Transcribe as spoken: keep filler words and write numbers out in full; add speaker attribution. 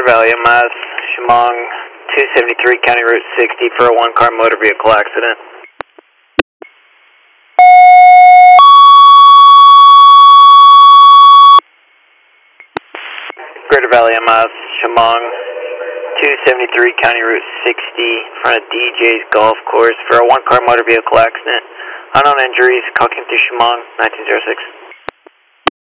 Speaker 1: Valley, M S, Chemung, two seventy-three County Route sixty for a one-car motor vehicle accident. Greater Valley, M S, Chemung, two seventy-three County Route sixty in front of D J's Golf Course for a one-car motor vehicle accident. Unknown injuries, Cocking through Chemung, nineteen oh six.